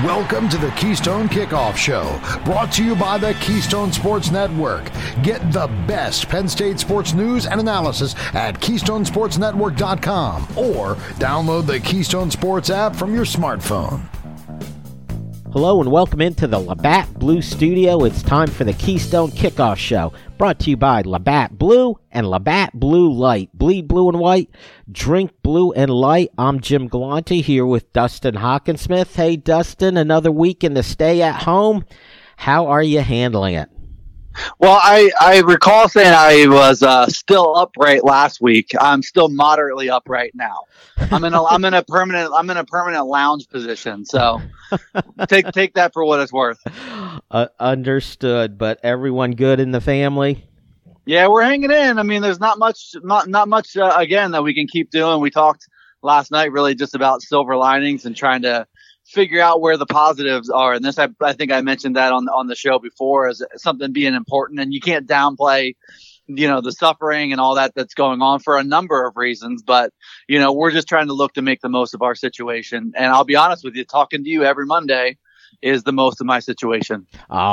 Welcome to the Keystone Kickoff Show, brought to you by the Keystone Sports Network. Get the best Penn State sports news and analysis at KeystoneSportsNetwork.com or download the Keystone Sports app from your smartphone. Hello and welcome into the Labatt Blue Studio. It's time for the Keystone Kickoff Show, brought to you by Labatt Blue and Labatt Blue Light. Bleed blue and white, drink blue and light. I'm Jim Galante here with Dustin Hockensmith. Hey, Dustin, another week in the stay at home. How are you handling it? Well, I recall saying I was still upright last week. I'm still moderately upright now. I'm in a permanent lounge position. So take that for what it's worth. Understood. But everyone good in the family? Yeah, we're hanging in. I mean, there's not much again that we can keep doing. We talked last night really just about silver linings and trying to figure out where the positives are. And this, I think I mentioned that on the show before as something being important, and you can't downplay, the suffering and all that's going on for a number of reasons. But, we're just trying to look to make the most of our situation. And I'll be honest with you, talking to you every Monday is the most of my situation.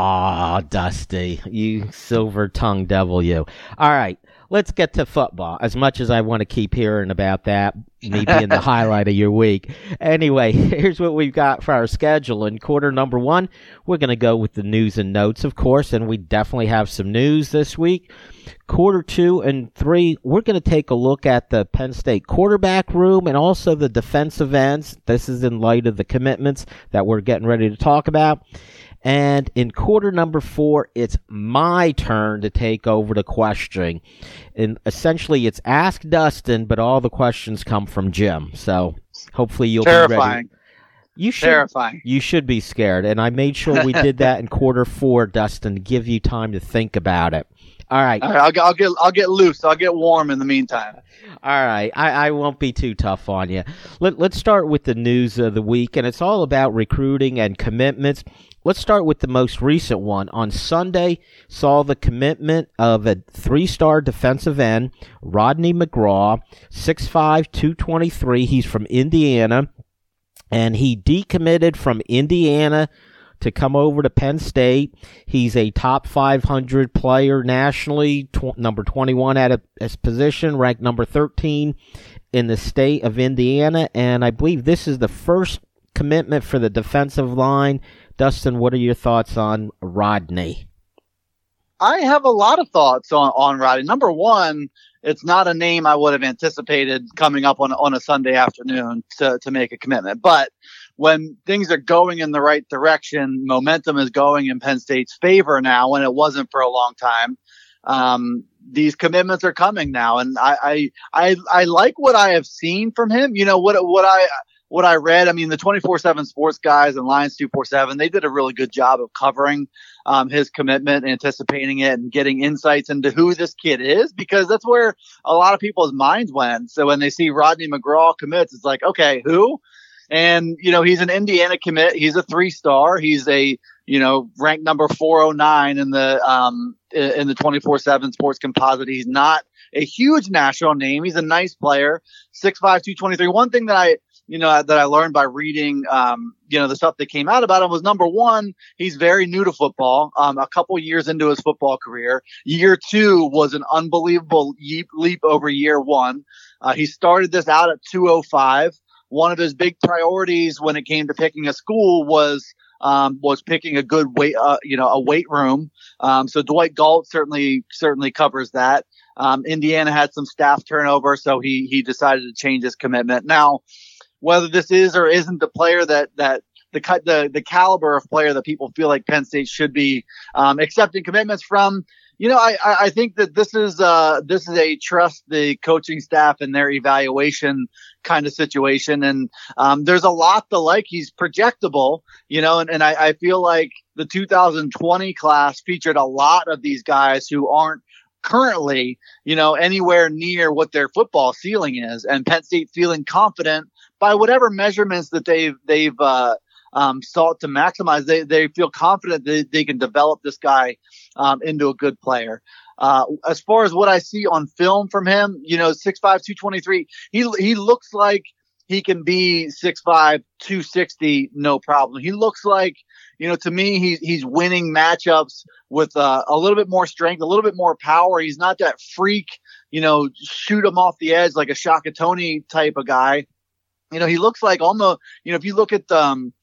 Oh, Dusty, you silver-tongued devil, you. All right. Let's get to football, as much as I want to keep hearing about that, me being the highlight of your week. Anyway, here's what we've got for our schedule. In quarter number one, we're going to go with the news and notes, of course, and we definitely have some news this week. Quarter two and three, we're going to take a look at the Penn State quarterback room and also the defensive ends. This is in light of the commitments that we're getting ready to talk about. And in quarter number four, it's my turn to take over the questioning. And essentially, it's Ask Dustin, but all the questions come from Jim. So hopefully you'll be ready. Terrifying. You should be scared. And I made sure we did that in quarter four, Dustin, to give you time to think about it. All right. I'll get loose. I'll get warm in the meantime. All right. I won't be too tough on you. Let's start with the news of the week, and it's all about recruiting and commitments. Let's start with the most recent one. On Sunday, saw the commitment of a three-star defensive end, Rodney McGraw, 6'5", 223. He's from Indiana, and he decommitted from Indiana to come over to Penn State. He's a top 500 player nationally, number 21 at his position, ranked number 13 in the state of Indiana, and I believe this is the first commitment for the defensive line. Dustin, what are your thoughts on Rodney? I have a lot of thoughts on Rodney. Number one, it's not a name I would have anticipated coming up on a Sunday afternoon to make a commitment. But when things are going in the right direction, momentum is going in Penn State's favor now, when it wasn't for a long time. These commitments are coming now, and I like what I have seen from him. What I read, I mean, the 24/7 Sports guys and Lions 247, they did a really good job of covering his commitment, anticipating it, and getting insights into who this kid is, because that's where a lot of people's minds went. So when they see Rodney McGraw commits, it's like, okay, who? And, he's an Indiana commit. He's a 3-star. He's a, ranked number 409 in the 24/7 Sports composite. He's not a huge national name. He's a nice player, 6'5", 223. One thing that I learned by reading, the stuff that came out about him was, number one, he's very new to football. A couple years into his football career, year two was an unbelievable leap over year one. He started this out at 205. One of his big priorities when it came to picking a school was picking a good weight, a weight room. So Dwight Galt certainly covers that. Indiana had some staff turnover, so he decided to change his commitment. Now, whether this is or isn't the player that the caliber of player that people feel like Penn State should be accepting commitments from, I think that this is a trust the coaching staff and their evaluation kind of situation. And there's a lot to like. He's projectable, and I feel like the 2020 class featured a lot of these guys who aren't currently, anywhere near what their football ceiling is, and Penn State feeling confident by whatever measurements that they've sought to maximize. They feel confident that they can develop this guy into a good player. As far as what I see on film from him, 6'5", 223, he looks like he can be 6'5", 260, no problem. He looks like, to me, he's winning matchups with a little bit more strength, a little bit more power. He's not that freak, shoot him off the edge like a Shaka Toney type of guy. He looks like almost, if you look at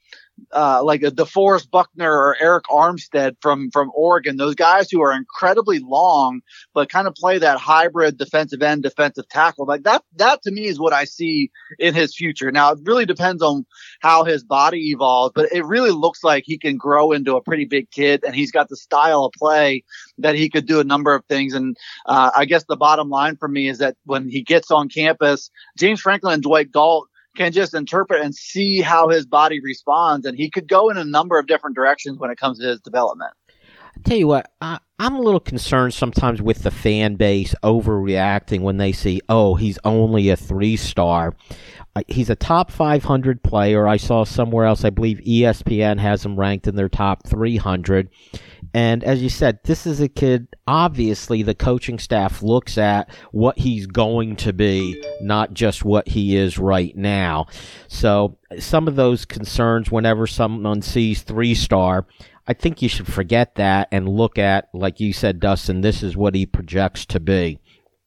like a DeForest Buckner or Eric Armstead from Oregon, those guys who are incredibly long, but kind of play that hybrid defensive end, defensive tackle. Like that to me is what I see in his future. Now it really depends on how his body evolves, but it really looks like he can grow into a pretty big kid, and he's got the style of play that he could do a number of things. And I guess the bottom line for me is that when he gets on campus, James Franklin and Dwight Galt can just interpret and see how his body responds, and he could go in a number of different directions when it comes to his development. I tell you what, I'm a little concerned sometimes with the fan base overreacting when they see, he's only a 3-star. He's a top 500 player. I saw somewhere else, I believe ESPN has him ranked in their top 300. And as you said, this is a kid, obviously the coaching staff looks at what he's going to be, not just what he is right now. So some of those concerns whenever someone sees 3-star, I think you should forget that and look at, like you said, Dustin, this is what he projects to be.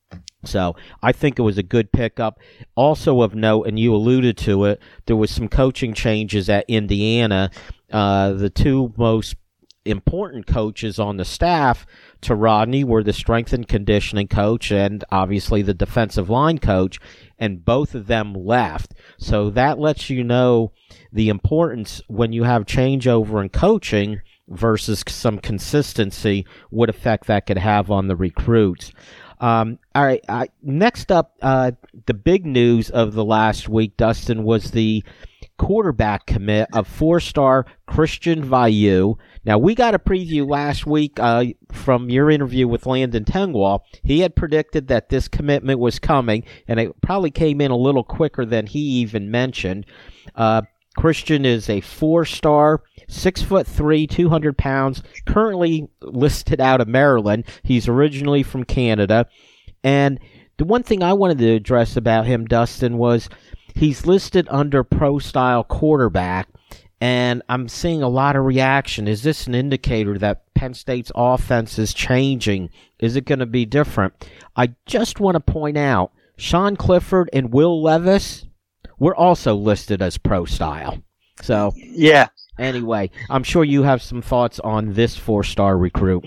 So I think it was a good pickup. Also of note, and you alluded to it, there was some coaching changes at Indiana. The two most important coaches on the staff to Rodney were the strength and conditioning coach and obviously the defensive line coach, and both of them left. So that lets you know the importance when you have changeover in coaching versus some consistency, what effect that could have on the recruits. All right, next up, the big news of the last week, Dustin, was the quarterback commit of 4-star Christian Vayu. Now, we got a preview last week from your interview with Landon Tengwall. He had predicted that this commitment was coming, and it probably came in a little quicker than he even mentioned. Christian is a 4-star, 6'3", 200 pounds, currently listed out of Maryland. He's originally from Canada. And the one thing I wanted to address about him, Dustin, was he's listed under pro-style quarterback, and I'm seeing a lot of reaction. Is this an indicator that Penn State's offense is changing? Is it going to be different? I just want to point out, Sean Clifford and Will Levis were also listed as pro-style. So, yeah. Anyway, I'm sure you have some thoughts on this 4-star recruit.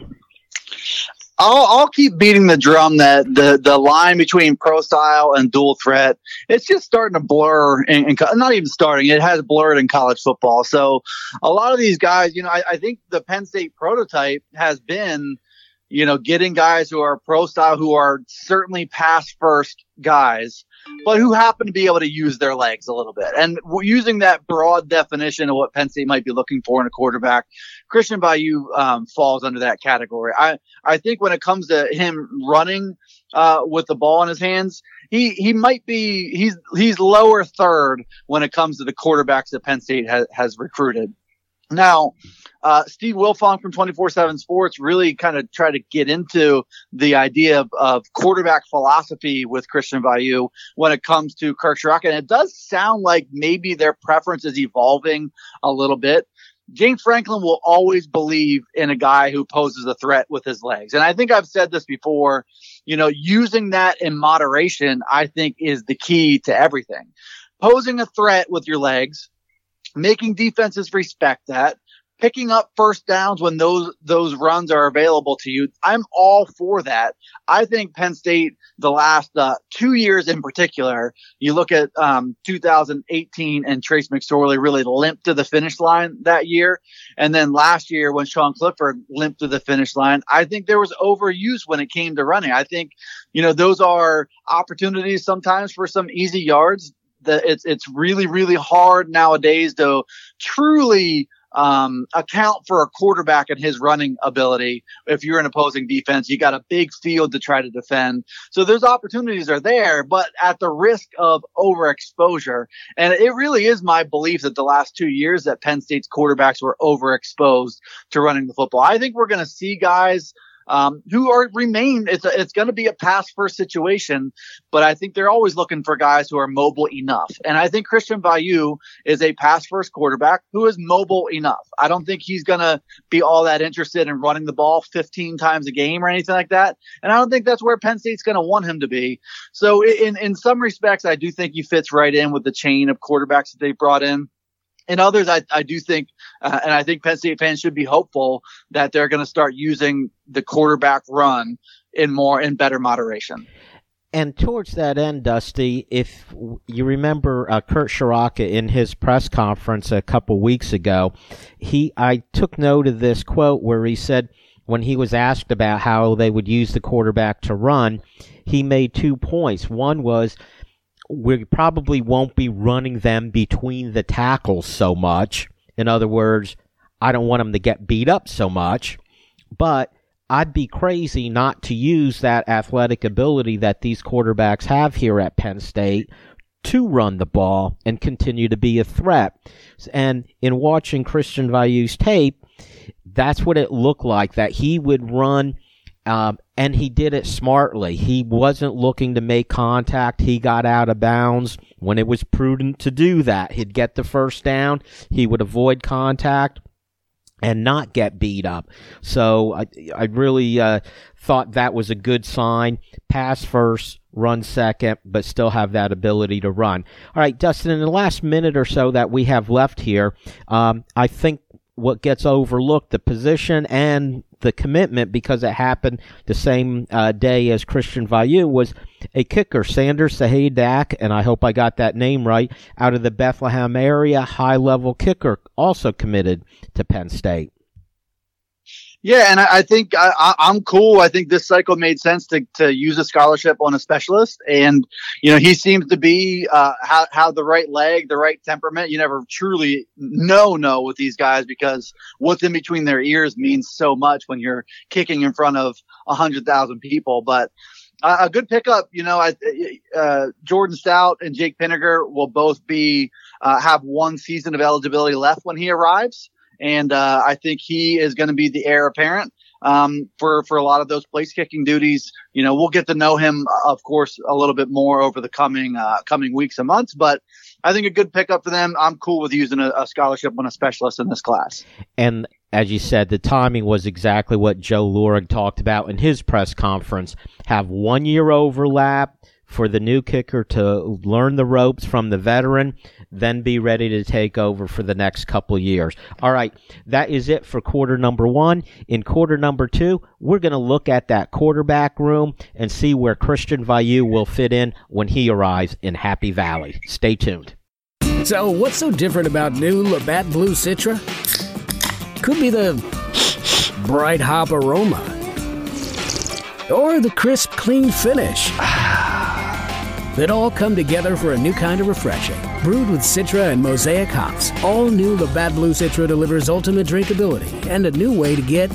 I'll keep beating the drum that the line between pro style and dual threat, it's just starting to blur, and not even starting, it has blurred in college football. So a lot of these guys, I think the Penn State prototype has been, getting guys who are pro style, who are certainly pass first guys, but who happen to be able to use their legs a little bit. And using that broad definition of what Penn State might be looking for in a quarterback, Christian Vayu falls under that category. I think when it comes to him running with the ball in his hands, he might be he's lower third when it comes to the quarterbacks that Penn State has recruited. Now, Steve Wilfong from 24/7 Sports really kind of tried to get into the idea of quarterback philosophy with Christian Vayu when it comes to Kirk Ciarrocca. And it does sound like maybe their preference is evolving a little bit. James Franklin will always believe in a guy who poses a threat with his legs. And I think I've said this before, using that in moderation, I think is the key to everything. Posing a threat with your legs, making defenses respect that, picking up first downs when those runs are available to you. I'm all for that. I think Penn State, the last 2 years in particular, you look at 2018 and Trace McSorley really limped to the finish line that year. And then last year when Sean Clifford limped to the finish line, I think there was overuse when it came to running. I think, those are opportunities sometimes for some easy yards. It's really, really hard nowadays to truly account for a quarterback and his running ability. If you're an opposing defense, you got a big field to try to defend. So those opportunities are there, but at the risk of overexposure. And it really is my belief that the last 2 years that Penn State's quarterbacks were overexposed to running the football. I think we're going to see guys who remain. It's going to be a pass first situation, but I think they're always looking for guys who are mobile enough. And I think Christian Veilleux is a pass first quarterback who is mobile enough. I don't think he's going to be all that interested in running the ball 15 times a game or anything like that. And I don't think that's where Penn State's going to want him to be. So in some respects, I do think he fits right in with the chain of quarterbacks that they brought in. In others, I do think, and I think Penn State fans should be hopeful that they're going to start using the quarterback run in better moderation. And towards that end, Dusty, if you remember Kurt Shiraka in his press conference a couple weeks ago, I took note of this quote where he said when he was asked about how they would use the quarterback to run, he made 2 points. One was, we probably won't be running them between the tackles so much. In other words, I don't want them to get beat up so much, but I'd be crazy not to use that athletic ability that these quarterbacks have here at Penn State to run the ball and continue to be a threat. And in watching Christian Veilleux's tape, that's what it looked like, that he would run, and he did it smartly. He wasn't looking to make contact. He got out of bounds when it was prudent to do that. He'd get the first down. He would avoid contact and not get beat up. So I really thought that was a good sign. Pass first, run second, but still have that ability to run. All right, Dustin, in the last minute or so that we have left here, I think what gets overlooked, the position and the commitment, because it happened the same day as Christian Veilleux, was a kicker, Sanders Sahadak, and I hope I got that name right, out of the Bethlehem area, high-level kicker, also committed to Penn State. Yeah, and I think I'm cool. I think this cycle made sense to use a scholarship on a specialist. And, he seems to be have the right leg, the right temperament. You never truly know with these guys because what's in between their ears means so much when you're kicking in front of 100,000 people. But a good pickup, Jordan Stout and Jake Pinegar will both have 1 season of eligibility left when he arrives. And I think he is going to be the heir apparent for a lot of those place kicking duties. We'll get to know him, of course, a little bit more over the coming weeks and months. But I think a good pickup for them. I'm cool with using a scholarship on a specialist in this class. And as you said, the timing was exactly what Joe Lurig talked about in his press conference. Have 1 year overlap for the new kicker to learn the ropes from the veteran, then be ready to take over for the next couple years. All right, that is it for quarter number 1. In quarter number 2, we're going to look at that quarterback room and see where Christian Veilleux will fit in when he arrives in Happy Valley. Stay tuned. So what's so different about new Labatt Blue Citra? Could be the bright hop aroma or the crisp, clean finish. That all come together for a new kind of refreshing. Brewed with Citra and Mosaic hops, all new Labatt Blue Citra delivers ultimate drinkability and a new way to get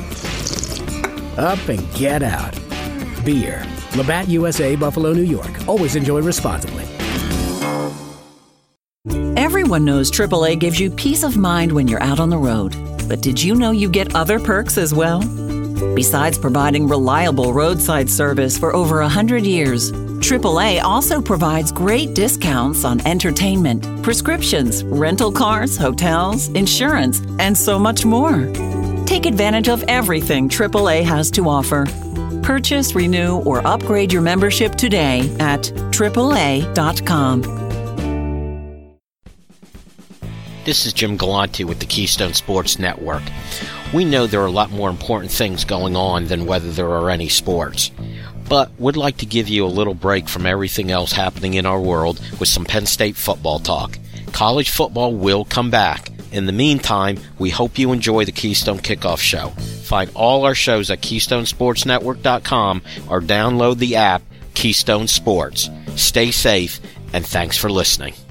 up and get out. Beer. Labatt USA, Buffalo, New York. Always enjoy responsibly. Everyone knows AAA gives you peace of mind when you're out on the road. But did you know you get other perks as well? Besides providing reliable roadside service for over 100 years, AAA also provides great discounts on entertainment, prescriptions, rental cars, hotels, insurance, and so much more. Take advantage of everything AAA has to offer. Purchase, renew, or upgrade your membership today at AAA.com. This is Jim Galante with the Keystone Sports Network. We know there are a lot more important things going on than whether there are any sports, but would like to give you a little break from everything else happening in our world with some Penn State football talk. College football will come back. In the meantime, we hope you enjoy the Keystone Kickoff Show. Find all our shows at KeystoneSportsNetwork.com or download the app Keystone Sports. Stay safe, and thanks for listening.